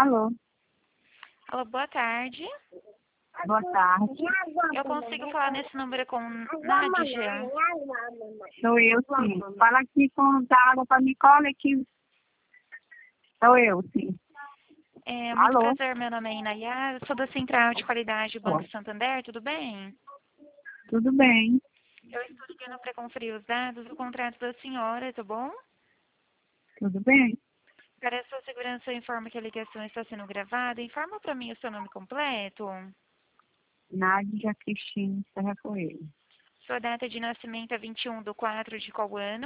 Alô, Alô, boa tarde. boa tarde. Eu consigo falar nesse número com Nádia? Sou eu, sim. Fala aqui com da água para Nicole aqui. Sou eu, sim. Muito Alô? prazer, meu nome é Inayara, sou da Central de Qualidade do Banco Santander, tudo bem? Tudo bem? Eu estou ligando para conferir os dados do contrato da senhora, tá bom? Tudo bem? Para a sua segurança, eu informo que a ligação está sendo gravada. Informa para mim o seu nome completo, Nádia Cristina Serra Coelho. sua data de nascimento é 21/4 de qual ano?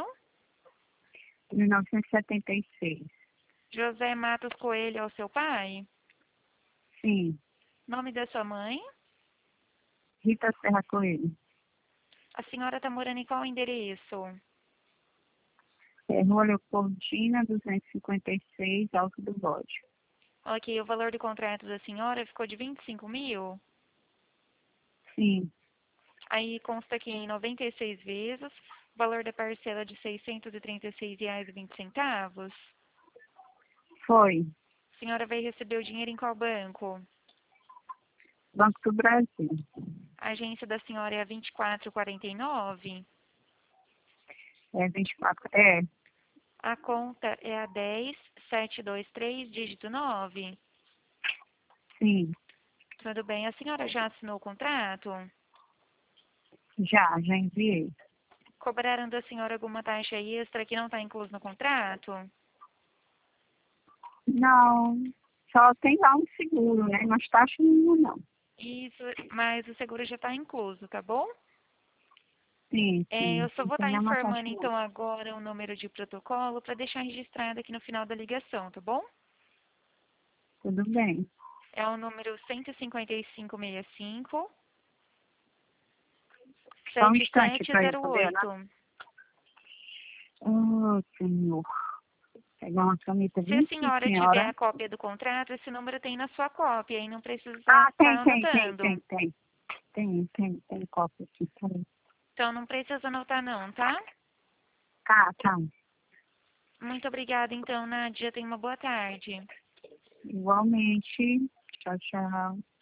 1976. José Matos Coelho é o seu pai? Sim. Nome da sua mãe? Rita Serra Coelho. A senhora está morando em qual endereço? Rua Leopoldina, 256, Alto do Bode. Ok, o valor do contrato da senhora ficou de 25 mil? Sim. Aí consta aqui em 96 vezes, o valor da parcela de R$ 636,20. Foi. A senhora vai receber o dinheiro em qual banco? Banco do Brasil. A agência da senhora é a 2449? É 24. É. A conta é a 10723, dígito 9? Sim. Tudo bem. A senhora já assinou o contrato? Já enviei. Cobraram da senhora alguma taxa extra que não está incluso no contrato? Não. Só tem lá um seguro, né? Mas taxa nenhuma, não. Isso, mas o seguro já está incluso, tá bom? Sim, Eu sim. só Não vou tem estar nenhuma taxa, informando não. então agora o número de protocolo para deixar registrado aqui no final da ligação, tá bom? Tudo bem. É o número 15565 Só um instante para eu poder, né? 7708. Oh, senhor. Pegar uma caneta Se a 20, senhora tiver senhora. a cópia do contrato, esse número tem na sua cópia e não precisa Ah, estar tem, tem, tem, tem, anotando. tem. Tem cópia aqui. Peraí. Então não precisa anotar não, tá? Tá. Muito obrigada então, Nádia. Tenha uma boa tarde. Igualmente. Tchau, tchau.